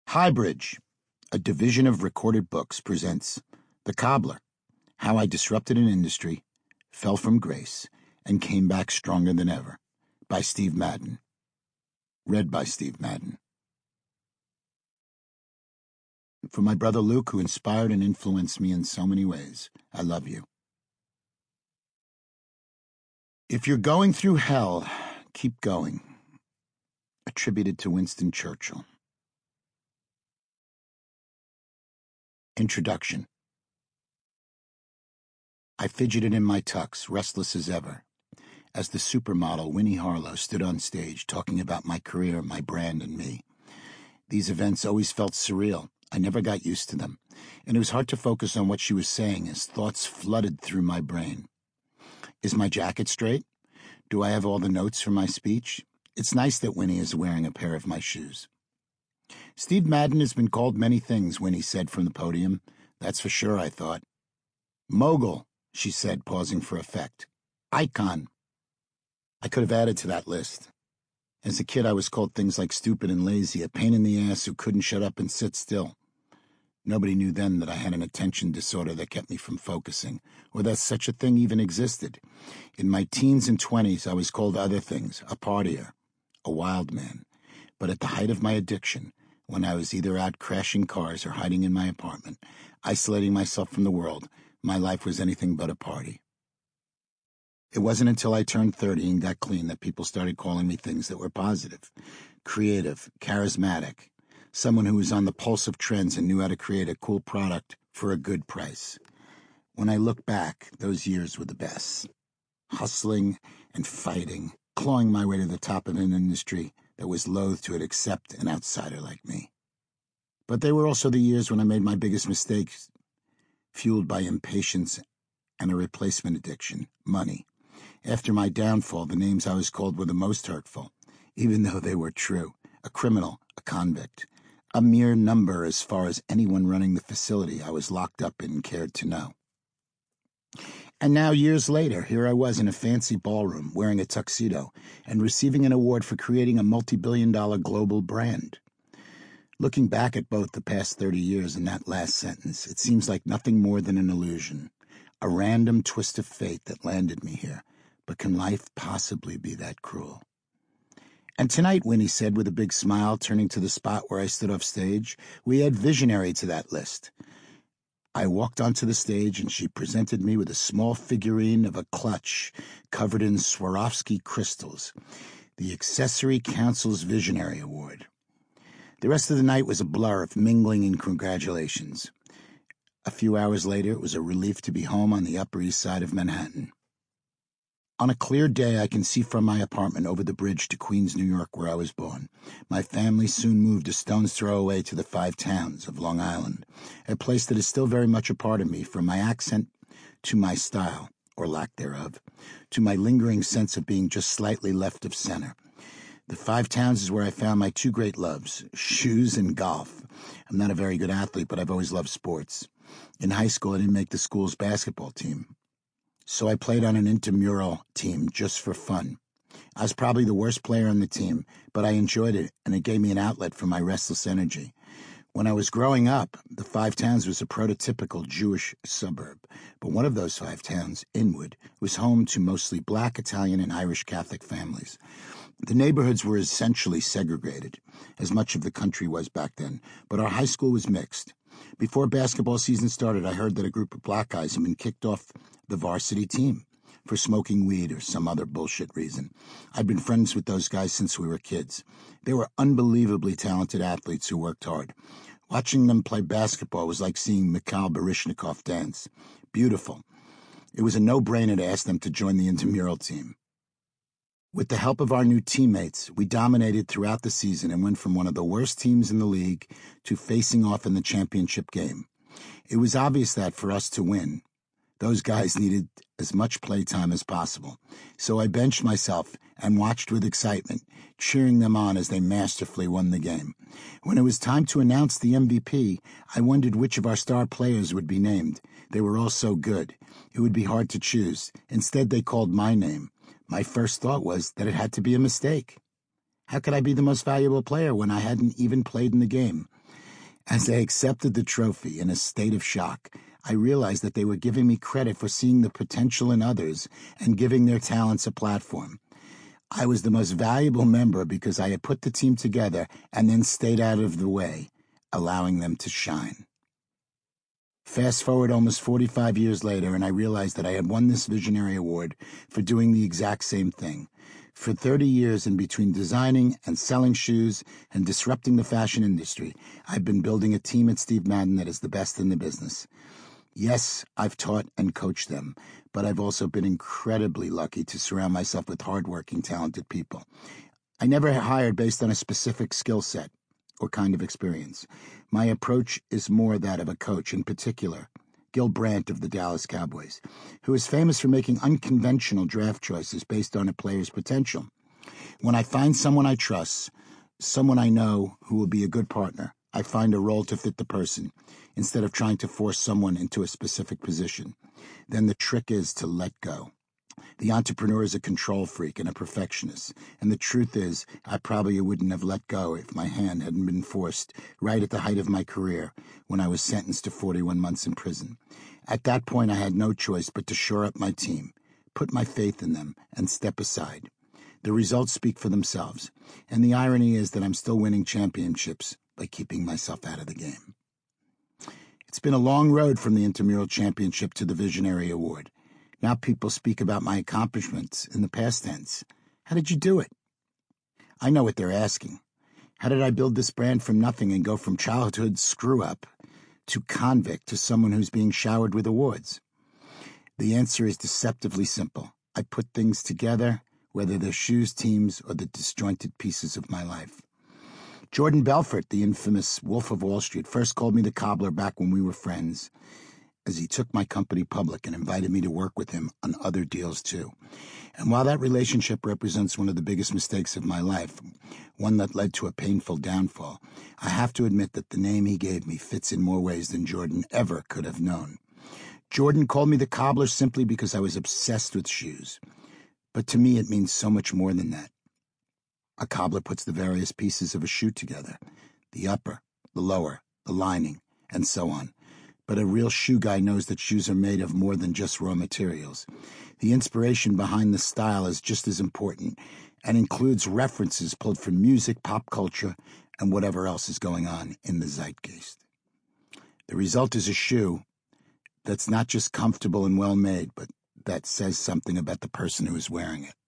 Highbridge, a division of Recorded Books, presents The Cobbler, How I Disrupted an Industry, Fell from Grace, and Came Back Stronger Than Ever, by Steve Madden. Read by Steve Madden. For my brother Luke, who inspired and influenced me in so many ways, I love you. If you're going through hell, keep going. Attributed to Winston Churchill. Introduction. I fidgeted in my tux, restless as ever, as the supermodel Winnie Harlow stood on stage talking about my career, my brand, and me. These events always felt surreal. I never got used to them, and it was hard to focus on what she was saying as thoughts flooded through my brain. Is my jacket straight? Do I have all the notes for my speech? It's nice that Winnie is wearing a pair of my shoes. Steve Madden has been called many things, Winnie said from the podium. That's for sure, I thought. Mogul, she said, pausing for effect. Icon. I could have added to that list. As a kid, I was called things like stupid and lazy, a pain in the ass who couldn't shut up and sit still. Nobody knew then that I had an attention disorder that kept me from focusing, or that such a thing even existed. In my teens and 20s, I was called other things, a partier, a wild man. But at the height of my addiction, when I was either out crashing cars or hiding in my apartment, isolating myself from the world, my life was anything but a party. It wasn't until I turned 30 and got clean that people started calling me things that were positive, creative, charismatic, someone who was on the pulse of trends and knew how to create a cool product for a good price. When I look back, those years were the best. Hustling and fighting, clawing my way to the top of an industry that was loath to accept an outsider like me. But they were also the years when I made my biggest mistakes, fueled by impatience and a replacement addiction, money. After my downfall, the names I was called were the most hurtful, even though they were true. A criminal, a convict, a mere number as far as anyone running the facility I was locked up in cared to know. And now, years later, here I was in a fancy ballroom, wearing a tuxedo, and receiving an award for creating a multi-billion-dollar global brand. Looking back at both the past 30 years and that last sentence, it seems like nothing more than an illusion, a random twist of fate that landed me here. But can life possibly be that cruel? And tonight, Winnie said with a big smile, turning to the spot where I stood off stage, we add visionary to that list. I walked onto the stage and she presented me with a small figurine of a clutch covered in Swarovski crystals, the Accessory Council's Visionary Award. The rest of the night was a blur of mingling and congratulations. A few hours later, it was a relief to be home on the Upper East Side of Manhattan. On a clear day, I can see from my apartment over the bridge to Queens, New York, where I was born. My family soon moved a stone's throw away to the Five Towns of Long Island, a place that is still very much a part of me, from my accent to my style, or lack thereof, to my lingering sense of being just slightly left of center. The Five Towns is where I found my two great loves, shoes and golf. I'm not a very good athlete, but I've always loved sports. In high school, I didn't make the school's basketball team, so I played on an intramural team just for fun. I was probably the worst player on the team, but I enjoyed it, and it gave me an outlet for my restless energy. When I was growing up, the Five Towns was a prototypical Jewish suburb, but one of those five towns, Inwood, was home to mostly Black, Italian, and Irish Catholic families. The neighborhoods were essentially segregated, as much of the country was back then, but our high school was mixed. Before basketball season started, I heard that a group of black guys had been kicked off the varsity team for smoking weed or some other bullshit reason. I'd been friends with those guys since we were kids. They were unbelievably talented athletes who worked hard. Watching them play basketball was like seeing Mikhail Baryshnikov dance. Beautiful. It was a no-brainer to ask them to join the intramural team. With the help of our new teammates, we dominated throughout the season and went from one of the worst teams in the league to facing off in the championship game. It was obvious that for us to win, those guys needed as much playtime as possible. So I benched myself and watched with excitement, cheering them on as they masterfully won the game. When it was time to announce the MVP, I wondered which of our star players would be named. They were all so good. It would be hard to choose. Instead, they called my name. My first thought was that it had to be a mistake. How could I be the most valuable player when I hadn't even played in the game? But then I realized that it was a mistake. They called my name. My first thought was that it had to be a mistake. How could I be the most valuable player when I hadn't even played in the game? But then I realized that it was a mistake. They called my name. My first thought was that it had to be a mistake. How could I be the most valuable player when I hadn't even played in the game? As I accepted the trophy in a state of shock, I realized that they were giving me credit for seeing the potential in others and giving their talents a platform. I was the most valuable member because I had put the team together and then stayed out of the way, allowing them to shine. Fast forward almost 45 years later, and I realized that I had won this Visionary Award for doing the exact same thing. For 30 years, in between designing and selling shoes and disrupting the fashion industry, I've been building a team at Steve Madden that is the best in the business. Yes, I've taught and coached them, but I've also been incredibly lucky to surround myself with hardworking, talented people. I never hired based on a specific skill set or kind of experience. My approach is more that of a coach, in particular, Gil Brandt of the Dallas Cowboys, who is famous for making unconventional draft choices based on a player's potential. When I find someone I trust, someone I know who will be a good partner, I find a role to fit the person, instead of trying to force someone into a specific position. Then the trick is to let go. The entrepreneur is a control freak and a perfectionist, and the truth is, I probably wouldn't have let go if my hand hadn't been forced right at the height of my career when I was sentenced to 41 months in prison. At that point, I had no choice but to shore up my team, put my faith in them, and step aside. The results speak for themselves, and the irony is that I'm still winning championships by keeping myself out of the game. It's been a long road from the Intramural Championship to the Visionary Award. Now people speak about my accomplishments in the past tense. How did you do it? I know what they're asking. How did I build this brand from nothing and go from childhood screw-up to convict to someone who's being showered with awards? The answer is deceptively simple. I put things together, whether they're shoes, teams, or the disjointed pieces of my life. Jordan Belfort, the infamous Wolf of Wall Street, first called me the cobbler back when we were friends, as he took my company public and invited me to work with him on other deals too. And while that relationship represents one of the biggest mistakes of my life, one that led to a painful downfall, I have to admit that the name he gave me fits in more ways than Jordan ever could have known. Jordan called me the cobbler simply because I was obsessed with shoes. But to me, it means so much more than that. A cobbler puts the various pieces of a shoe together, the upper, the lower, the lining, and so on. But a real shoe guy knows that shoes are made of more than just raw materials. The inspiration behind the style is just as important and includes references pulled from music, pop culture, and whatever else is going on in the zeitgeist. The result is a shoe that's not just comfortable and well-made, but that says something about the person who is wearing it.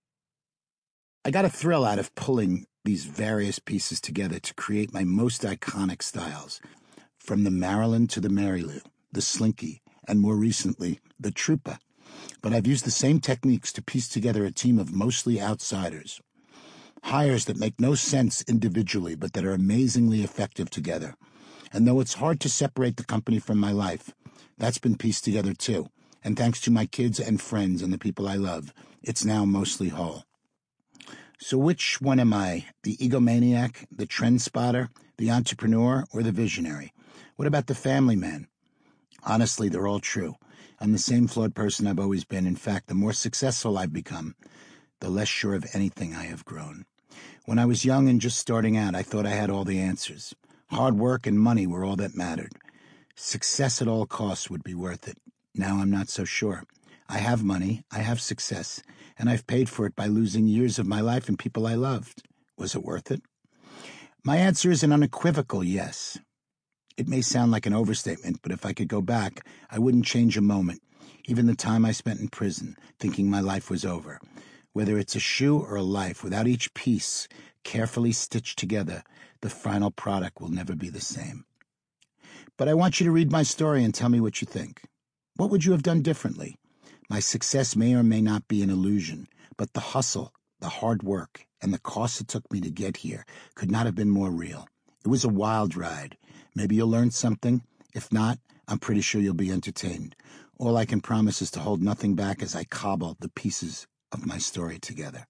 I got a thrill out of pulling these various pieces together to create my most iconic styles, from the Maryland to the Mary Lou, the Slinky, and more recently, the Trooper. But I've used the same techniques to piece together a team of mostly outsiders. Hires that make no sense individually, but that are amazingly effective together. And though it's hard to separate the company from my life, that's been pieced together too. And thanks to my kids and friends and the people I love, it's now mostly whole. So which one am I? The egomaniac, the trend spotter, the entrepreneur, or the visionary? What about the family man? Honestly, they're all true. I'm the same flawed person I've always been. In fact, the more successful I've become, the less sure of anything I have grown. When I was young and just starting out, I thought I had all the answers. Hard work and money were all that mattered. Success at all costs would be worth it. Now I'm not so sure. I have money, I have success, and I've paid for it by losing years of my life and people I loved. Was it worth it? My answer is an unequivocal yes. It may sound like an overstatement, but if I could go back, I wouldn't change a moment, even the time I spent in prison, thinking my life was over. Whether it's a shoe or a life, without each piece carefully stitched together, the final product will never be the same. But I want you to read my story and tell me what you think. What would you have done differently? My success may or may not be an illusion, but the hustle, the hard work, and the cost it took me to get here could not have been more real. It was a wild ride. Maybe you'll learn something. If not, I'm pretty sure you'll be entertained. All I can promise is to hold nothing back as I cobble the pieces of my story together.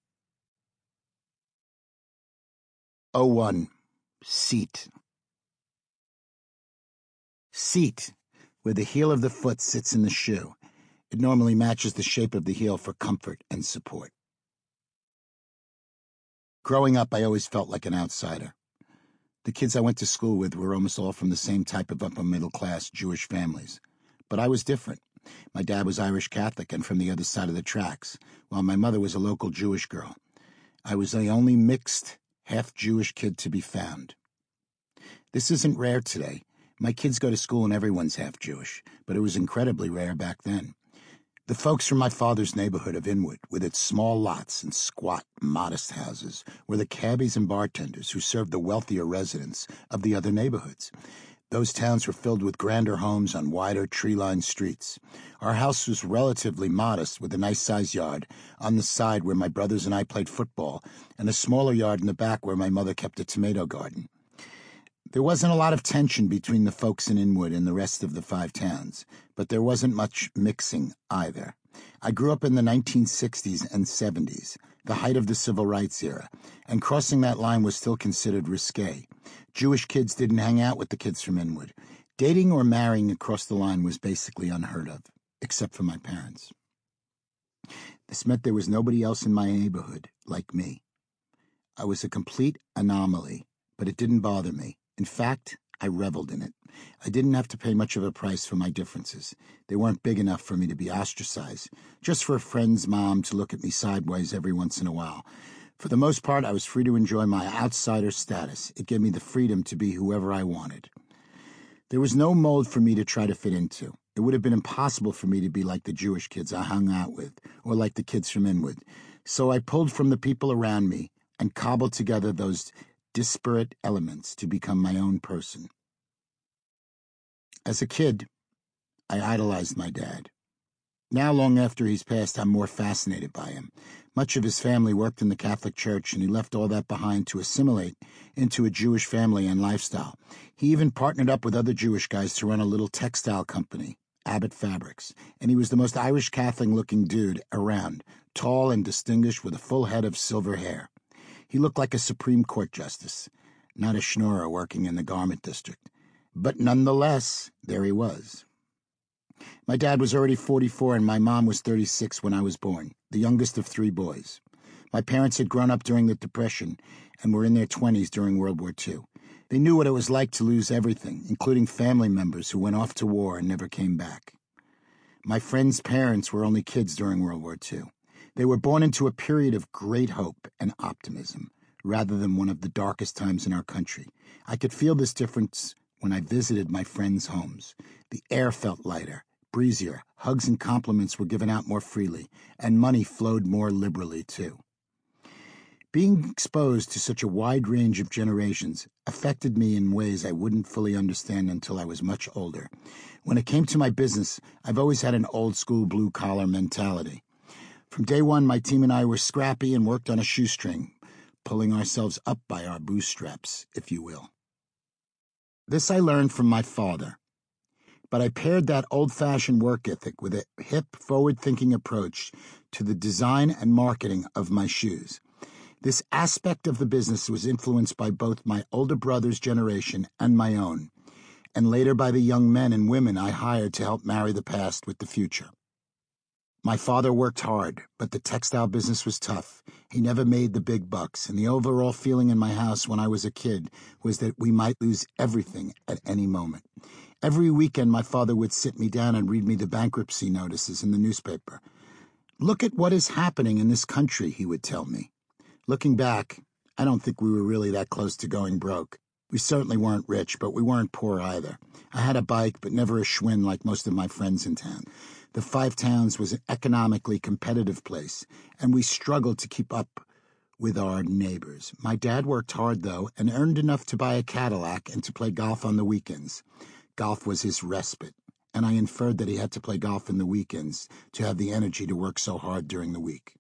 01. Seat. Seat, where the heel of the foot sits in the shoe. It normally matches the shape of the heel for comfort and support. Growing up, I always felt like an outsider. The kids I went to school with were almost all from the same type of upper-middle-class Jewish families. But I was different. My dad was Irish Catholic and from the other side of the tracks, while my mother was a local Jewish girl. I was the only mixed, half-Jewish kid to be found. This isn't rare today. My kids go to school and everyone's half-Jewish, but it was incredibly rare back then. The folks from my father's neighborhood of Inwood, with its small lots and squat, modest houses, were the cabbies and bartenders who served the wealthier residents of the other neighborhoods. Those towns were filled with grander homes on wider, tree-lined streets. Our house was relatively modest, with a nice-sized yard on the side where my brothers and I played football, and a smaller yard in the back where my mother kept a tomato garden. There wasn't a lot of tension between the folks in Inwood and the rest of the 5 towns, but there wasn't much mixing either. I grew up in the 1960s and 70s, the height of the Civil Rights era, and crossing that line was still considered risque. Jewish kids didn't hang out with the kids from Inwood. Dating or marrying across the line was basically unheard of, except for my parents. This meant there was nobody else in my neighborhood like me. I was a complete anomaly, but it didn't bother me. In fact, I reveled in it. I didn't have to pay much of a price for my differences. They weren't big enough for me to be ostracized, just for a friend's mom to look at me sideways every once in a while. For the most part, I was free to enjoy my outsider status. It gave me the freedom to be whoever I wanted. There was no mold for me to try to fit into. It would have been impossible for me to be like the Jewish kids I hung out with, or like the kids from Inwood. So I pulled from the people around me and cobbled together those disparate elements to become my own person. As a kid, I idolized my dad. Now, long after he's passed, I'm more fascinated by him. Much of his family worked in the Catholic Church, and he left all that behind to assimilate into a Jewish family and lifestyle. He even partnered up with other Jewish guys to run a little textile company, Abbott Fabrics, and he was the most Irish Catholic-looking dude around, tall and distinguished with a full head of silver hair. He looked like a Supreme Court justice, not a schnorrer working in the garment district. But nonetheless, there he was. My dad was already 44 and my mom was 36 when I was born, the youngest of 3 boys. My parents had grown up during the Depression and were in their 20s during World War II. They knew what it was like to lose everything, including family members who went off to war and never came back. My friends' parents were only kids during World War II. They were born into a period of great hope and optimism, rather than one of the darkest times in our country. I could feel this difference when I visited my friends' homes. The air felt lighter, breezier, hugs and compliments were given out more freely, and money flowed more liberally, too. Being exposed to such a wide range of generations affected me in ways I wouldn't fully understand until I was much older. When it came to my business, I've always had an old-school blue-collar mentality. From day one, my team and I were scrappy and worked on a shoestring, pulling ourselves up by our bootstraps, if you will. This I learned from my father, but I paired that old-fashioned work ethic with a hip, forward-thinking approach to the design and marketing of my shoes. This aspect of the business was influenced by both my older brother's generation and my own, and later by the young men and women I hired to help marry the past with the future. My father worked hard, but the textile business was tough. He never made the big bucks, and the overall feeling in my house when I was a kid was that we might lose everything at any moment. Every weekend, my father would sit me down and read me the bankruptcy notices in the newspaper. "Look at what is happening in this country," he would tell me. Looking back, I don't think we were really that close to going broke. We certainly weren't rich, but we weren't poor either. I had a bike, but never a Schwinn like most of my friends in town. The 5 towns was an economically competitive place, and we struggled to keep up with our neighbors. My dad worked hard, though, and earned enough to buy a Cadillac and to play golf on the weekends. Golf was his respite, and I inferred that he had to play golf in the weekends to have the energy to work so hard during the week.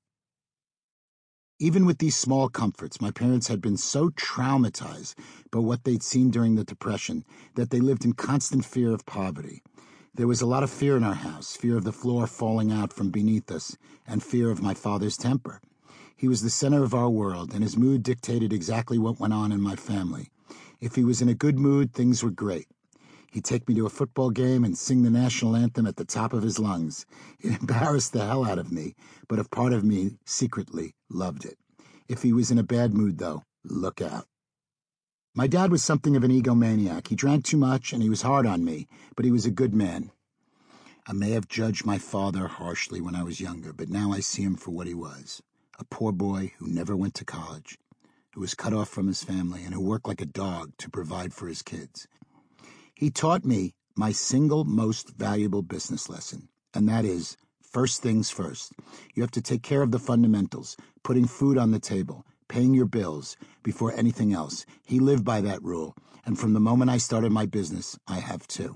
Even with these small comforts, my parents had been so traumatized by what they'd seen during the Depression that they lived in constant fear of poverty. There was a lot of fear in our house, fear of the floor falling out from beneath us, and fear of my father's temper. He was the center of our world, and his mood dictated exactly what went on in my family. If he was in a good mood, things were great. He'd take me to a football game and sing the national anthem at the top of his lungs. It embarrassed the hell out of me, but a part of me secretly loved it. If he was in a bad mood, though, look out. My dad was something of an egomaniac. He drank too much and he was hard on me, but he was a good man. I may have judged my father harshly when I was younger, but now I see him for what he was. A poor boy who never went to college, who was cut off from his family, and who worked like a dog to provide for his kids. He taught me my single most valuable business lesson, and that is, first things first. You have to take care of the fundamentals, putting food on the table, paying your bills, before anything else. He lived by that rule, and from the moment I started my business, I have too.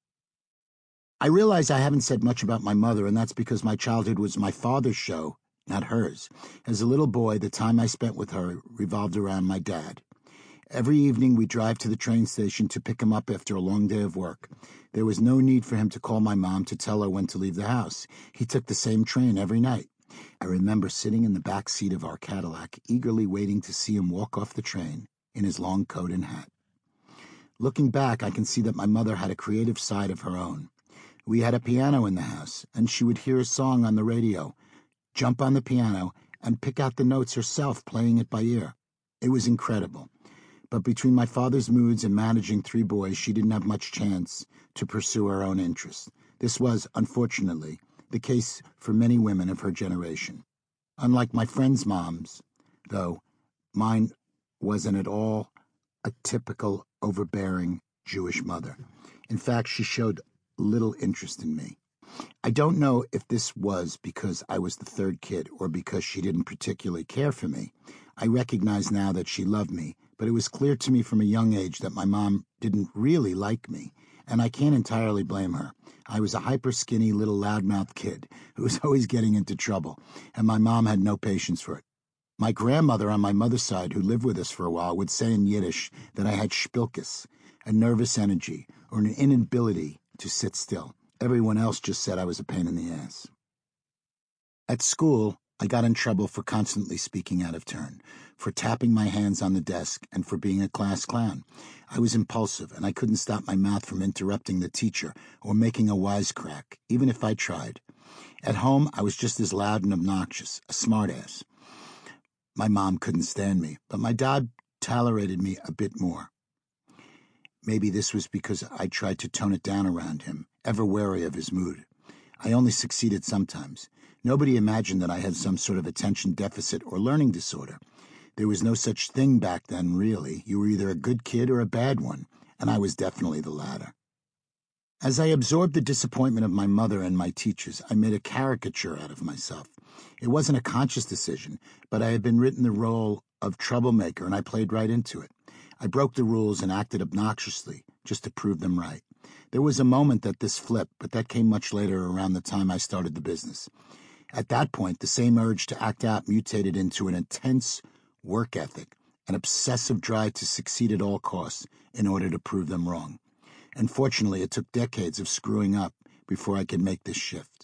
I realize I haven't said much about my mother, and that's because my childhood was my father's show, not hers. As a little boy, the time I spent with her revolved around my dad. Every evening we'd drive to the train station to pick him up after a long day of work. There was no need for him to call my mom to tell her when to leave the house. He took the same train every night. I remember sitting in the back seat of our Cadillac, eagerly waiting to see him walk off the train in his long coat and hat. Looking back, I can see that my mother had a creative side of her own. We had a piano in the house, and she would hear a song on the radio, jump on the piano, and pick out the notes herself, playing it by ear. It was incredible. But between my father's moods and managing 3 boys, she didn't have much chance to pursue her own interests. This was, unfortunately, the case for many women of her generation. Unlike my friends' moms, though, mine wasn't at all a typical overbearing Jewish mother. In fact, she showed little interest in me. I don't know if this was because I was the 3rd kid or because she didn't particularly care for me. I recognize now that she loved me, but it was clear to me from a young age that my mom didn't really like me, and I can't entirely blame her. I was a hyper-skinny little loudmouth kid who was always getting into trouble, and my mom had no patience for it. My grandmother on my mother's side, who lived with us for a while, would say in Yiddish that I had spilkus, a nervous energy, or an inability to sit still. Everyone else just said I was a pain in the ass. At school, I got in trouble for constantly speaking out of turn, for tapping my hands on the desk, and for being a class clown. I was impulsive, and I couldn't stop my mouth from interrupting the teacher or making a wisecrack, even if I tried. At home, I was just as loud and obnoxious, a smartass. My mom couldn't stand me, but my dad tolerated me a bit more. Maybe this was because I tried to tone it down around him, ever wary of his mood. I only succeeded sometimes. Nobody imagined that I had some sort of attention deficit or learning disorder. There was no such thing back then, really. You were either a good kid or a bad one, and I was definitely the latter. As I absorbed the disappointment of my mother and my teachers, I made a caricature out of myself. It wasn't a conscious decision, but I had been written the role of troublemaker, and I played right into it. I broke the rules and acted obnoxiously, just to prove them right. There was a moment that this flipped, but that came much later, around the time I started the business. At that point, the same urge to act out mutated into an intense work ethic, an obsessive drive to succeed at all costs in order to prove them wrong. Unfortunately, it took decades of screwing up before I could make this shift.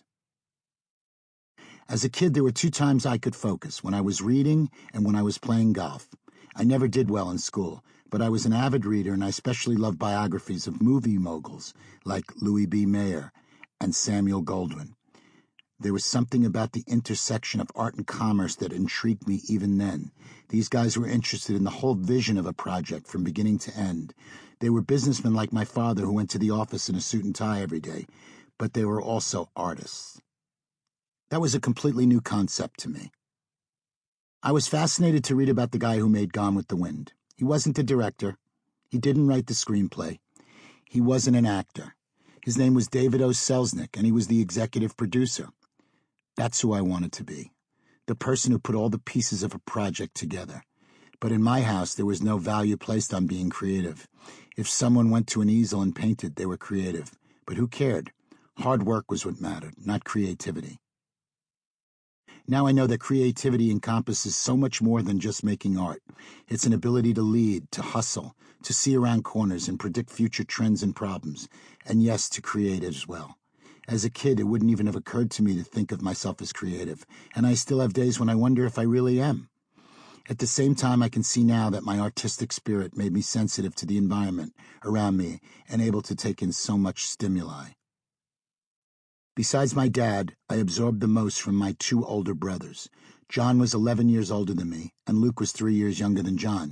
As a kid, there were 2 times I could focus, when I was reading and when I was playing golf. I never did well in school, but I was an avid reader, and I especially loved biographies of movie moguls like Louis B. Mayer and Samuel Goldwyn. There was something about the intersection of art and commerce that intrigued me even then. These guys were interested in the whole vision of a project from beginning to end. They were businessmen like my father who went to the office in a suit and tie every day, but they were also artists. That was a completely new concept to me. I was fascinated to read about the guy who made Gone with the Wind. He wasn't the director. He didn't write the screenplay. He wasn't an actor. His name was David O. Selznick, and he was the executive producer. That's who I wanted to be, the person who put all the pieces of a project together. But in my house, there was no value placed on being creative. If someone went to an easel and painted, they were creative. But who cared? Hard work was what mattered, not creativity. Now I know that creativity encompasses so much more than just making art. It's an ability to lead, to hustle, to see around corners and predict future trends and problems, and yes, to create as well. As a kid, it wouldn't even have occurred to me to think of myself as creative, and I still have days when I wonder if I really am. At the same time, I can see now that my artistic spirit made me sensitive to the environment around me and able to take in so much stimuli. Besides my dad, I absorbed the most from my 2 older brothers. John was 11 years older than me, and Luke was 3 years younger than John.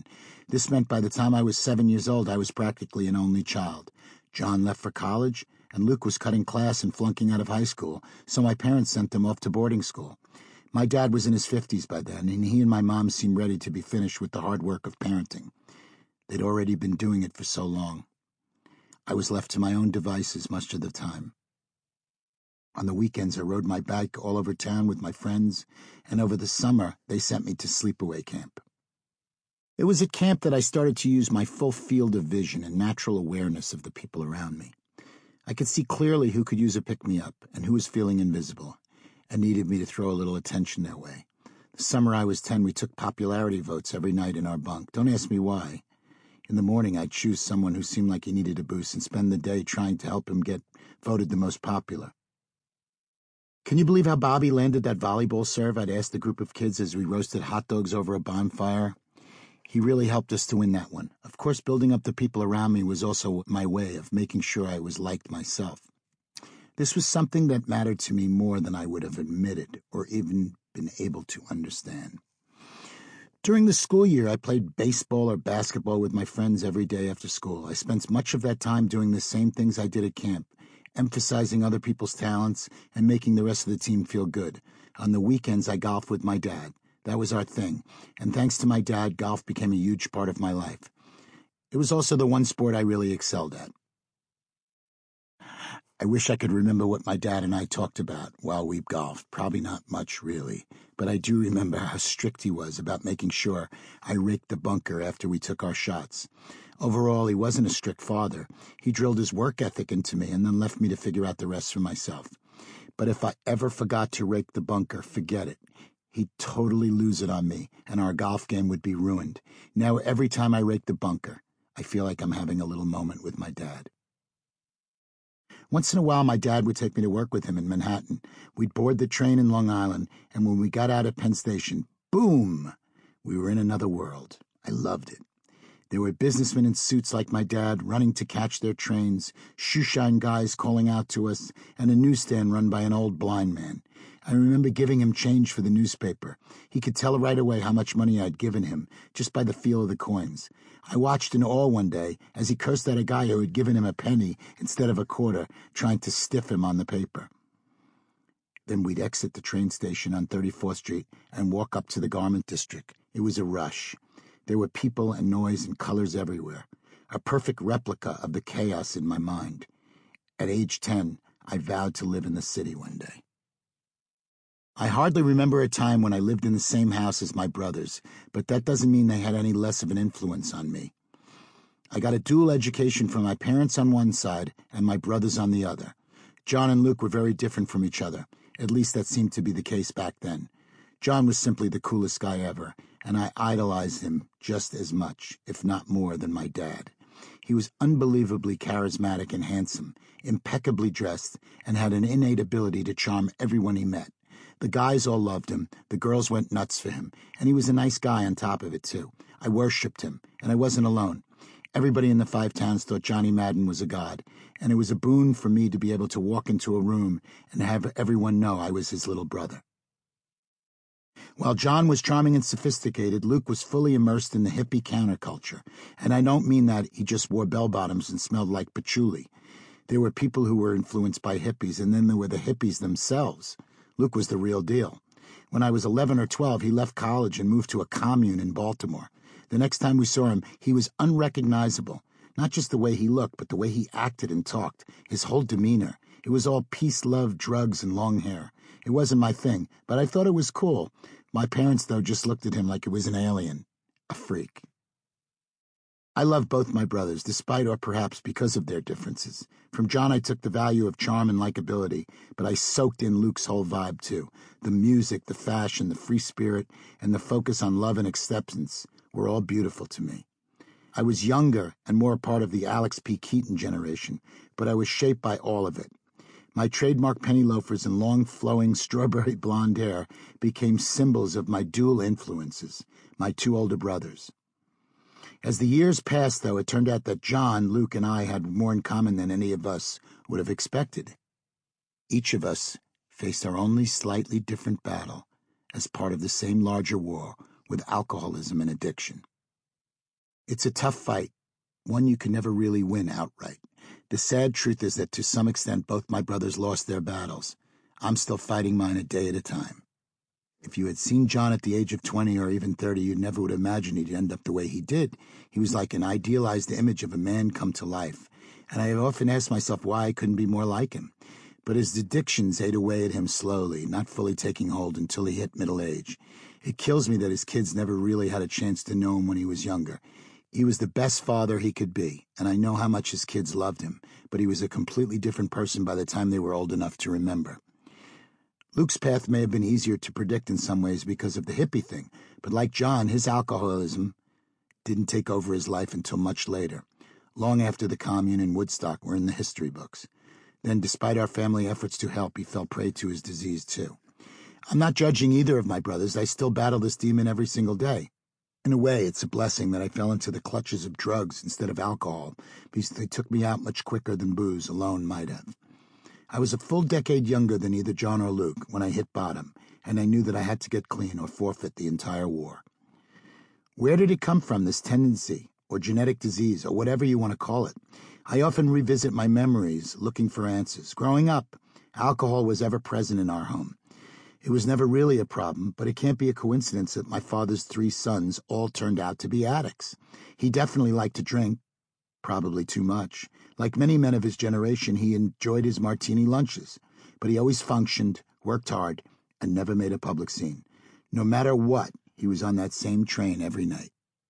This meant by the time I was 7 years old, I was practically an only child. John left for college, and Luke was cutting class and flunking out of high school, so my parents sent him off to boarding school. My dad was in his 50s by then, and he and my mom seemed ready to be finished with the hard work of parenting. They'd already been doing it for so long. I was left to my own devices much of the time. On the weekends, I rode my bike all over town with my friends, and over the summer, they sent me to sleepaway camp. It was at camp that I started to use my full field of vision and natural awareness of the people around me. I could see clearly who could use a pick-me-up and who was feeling invisible and needed me to throw a little attention their way. The summer I was 10, we took popularity votes every night in our bunk. Don't ask me why. In the morning, I'd choose someone who seemed like he needed a boost and spend the day trying to help him get voted the most popular. Can you believe how Bobby landed that volleyball serve? I'd asked the group of kids as we roasted hot dogs over a bonfire. He really helped us to win that one. Of course, building up the people around me was also my way of making sure I was liked myself. This was something that mattered to me more than I would have admitted or even been able to understand. During the school year, I played baseball or basketball with my friends every day after school. I spent much of that time doing the same things I did at camp, emphasizing other people's talents and making the rest of the team feel good. On the weekends, I golfed with my dad. That was our thing, and thanks to my dad, golf became a huge part of my life. It was also the one sport I really excelled at. I wish I could remember what my dad and I talked about while we golfed. Probably not much, really, but I do remember how strict he was about making sure I raked the bunker after we took our shots. Overall, he wasn't a strict father. He drilled his work ethic into me and then left me to figure out the rest for myself. But if I ever forgot to rake the bunker, forget it. He'd totally lose it on me, and our golf game would be ruined. Now, every time I rake the bunker, I feel like I'm having a little moment with my dad. Once in a while, my dad would take me to work with him in Manhattan. We'd board the train in Long Island, and when we got out at Penn Station, boom! We were in another world. I loved it. There were businessmen in suits like my dad running to catch their trains, shoeshine guys calling out to us, and a newsstand run by an old blind man. I remember giving him change for the newspaper. He could tell right away how much money I'd given him, just by the feel of the coins. I watched in awe one day as he cursed at a guy who had given him a penny instead of a quarter, trying to stiff him on the paper. Then we'd exit the train station on 34th Street and walk up to the garment district. It was a rush. There were people and noise and colors everywhere, a perfect replica of the chaos in my mind. At age 10, I vowed to live in the city one day. I hardly remember a time when I lived in the same house as my brothers, but that doesn't mean they had any less of an influence on me. I got a dual education from my parents on one side and my brothers on the other. John and Luke were very different from each other. At least that seemed to be the case back then. John was simply the coolest guy ever, and I idolized him just as much, if not more, than my dad. He was unbelievably charismatic and handsome, impeccably dressed, and had an innate ability to charm everyone he met. The guys all loved him, the girls went nuts for him, and he was a nice guy on top of it, too. I worshipped him, and I wasn't alone. Everybody in the 5 towns thought Johnny Madden was a god, and it was a boon for me to be able to walk into a room and have everyone know I was his little brother. While John was charming and sophisticated, Luke was fully immersed in the hippie counterculture, and I don't mean that he just wore bell-bottoms and smelled like patchouli. There were people who were influenced by hippies, and then there were the hippies themselves. Luke was the real deal. When I was 11 or 12, he left college and moved to a commune in Baltimore. The next time we saw him, he was unrecognizable. Not just the way he looked, but the way he acted and talked, his whole demeanor. It was all peace, love, drugs, and long hair. It wasn't my thing, but I thought it was cool. My parents, though, just looked at him like it was an alien. A freak. I love both my brothers, despite or perhaps because of their differences. From John I took the value of charm and likability, but I soaked in Luke's whole vibe too. The music, the fashion, the free spirit, and the focus on love and acceptance were all beautiful to me. I was younger and more a part of the Alex P. Keaton generation, but I was shaped by all of it. My trademark penny loafers and long, flowing, strawberry blonde hair became symbols of my dual influences, my 2 older brothers. As the years passed, though, it turned out that John, Luke, and I had more in common than any of us would have expected. Each of us faced our only slightly different battle as part of the same larger war with alcoholism and addiction. It's a tough fight, one you can never really win outright. The sad truth is that to some extent both my brothers lost their battles. I'm still fighting mine a day at a time. If you had seen John at the age of 20 or even 30, you never would imagine he'd end up the way he did. He was like an idealized image of a man come to life, and I have often asked myself why I couldn't be more like him. But his addictions ate away at him slowly, not fully taking hold until he hit middle age. It kills me that his kids never really had a chance to know him when he was younger. He was the best father he could be, and I know how much his kids loved him, but he was a completely different person by the time they were old enough to remember. Luke's path may have been easier to predict in some ways because of the hippie thing, but like John, his alcoholism didn't take over his life until much later, long after the commune and Woodstock were in the history books. Then, despite our family efforts to help, he fell prey to his disease too. I'm not judging either of my brothers. I still battle this demon every single day. In a way, it's a blessing that I fell into the clutches of drugs instead of alcohol, because they took me out much quicker than booze alone might have. I was a full decade younger than either John or Luke when I hit bottom, and I knew that I had to get clean or forfeit the entire war. Where did it come from, this tendency, or genetic disease, or whatever you want to call it? I often revisit my memories, looking for answers. Growing up, alcohol was ever present in our home. It was never really a problem, but it can't be a coincidence that my father's 3 sons all turned out to be addicts. He definitely liked to drink, probably too much. Like many men of his generation, he enjoyed his martini lunches, but he always functioned, worked hard, and never made a public scene. No matter what, he was on that same train every night.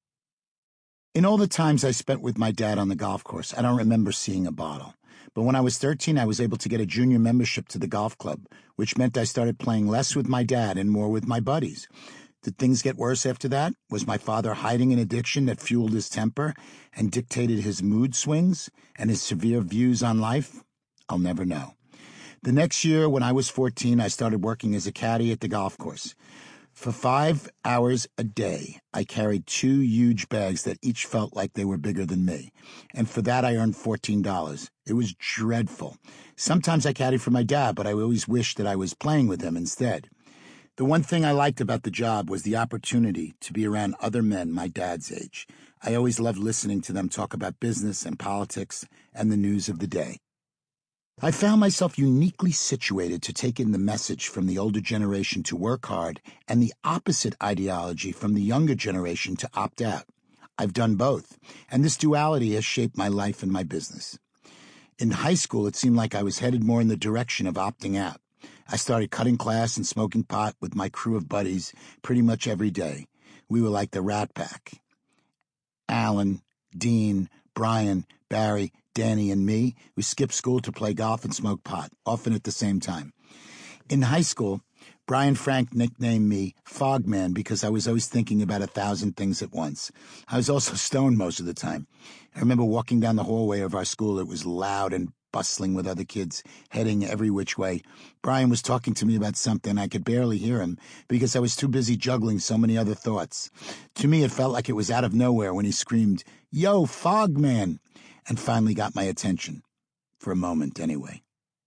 In all the times I spent with my dad on the golf course, I don't remember seeing a bottle. But when I was 13, I was able to get a junior membership to the golf club, which meant I started playing less with my dad and more with my buddies. Did things get worse after that? Was my father hiding an addiction that fueled his temper and dictated his mood swings and his severe views on life? I'll never know. The next year, when I was 14, I started working as a caddy at the golf course. For 5 hours a day, I carried 2 huge bags that each felt like they were bigger than me. And for that, I earned $14. It was dreadful. Sometimes I caddied for my dad, but I always wished that I was playing with him instead. The one thing I liked about the job was the opportunity to be around other men my dad's age. I always loved listening to them talk about business and politics and the news of the day. I found myself uniquely situated to take in the message from the older generation to work hard and the opposite ideology from the younger generation to opt out. I've done both, and this duality has shaped my life and my business. In high school, it seemed like I was headed more in the direction of opting out. I started cutting class and smoking pot with my crew of buddies pretty much every day. We were like the Rat Pack. Alan, Dean, Brian, Barry, Danny, and me, we skipped school to play golf and smoke pot, often at the same time. In high school, Brian Frank nicknamed me Fogman because I was always thinking about 1,000 things at once. I was also stoned most of the time. I remember walking down the hallway of our school. It was loud and bustling with other kids, heading every which way. Brian was talking to me about something. I could barely hear him because I was too busy juggling so many other thoughts. To me, it felt like it was out of nowhere when he screamed, "Yo, Fogman!" and finally got my attention. For a moment, anyway.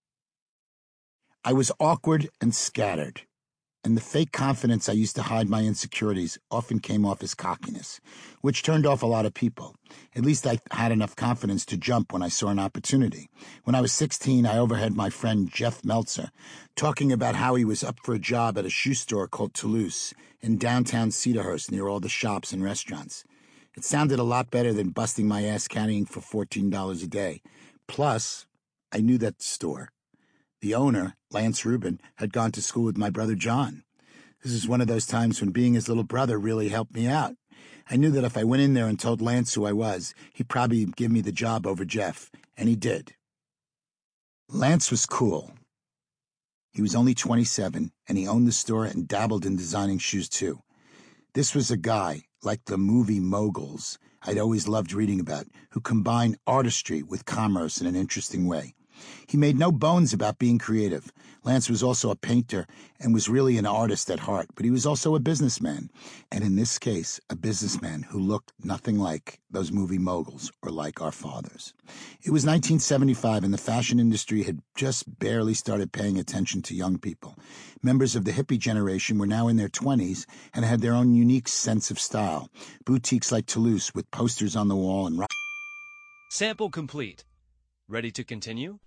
I was awkward and scattered, and the fake confidence I used to hide my insecurities often came off as cockiness, which turned off a lot of people. At least I had enough confidence to jump when I saw an opportunity. When I was 16, I overheard my friend Jeff Meltzer talking about how he was up for a job at a shoe store called Toulouse in downtown Cedarhurst near all the shops and restaurants. It sounded a lot better than busting my ass caddying for $14 a day. Plus, I knew that store. The owner, Lance Rubin, had gone to school with my brother John. This is one of those times when being his little brother really helped me out. I knew that if I went in there and told Lance who I was, he'd probably give me the job over Jeff, and he did. Lance was cool. He was only 27, and he owned the store and dabbled in designing shoes too. This was a guy, like the movie moguls I'd always loved reading about, who combined artistry with commerce in an interesting way. He made no bones about being creative. Lance was also a painter and was really an artist at heart, but he was also a businessman, and in this case, a businessman who looked nothing like those movie moguls or like our fathers. It was 1975, and the fashion industry had just barely started paying attention to young people. Members of the hippie generation were now in their 20s and had their own unique sense of style. Boutiques like Toulouse with posters on the wall and... Sample complete. Ready to continue?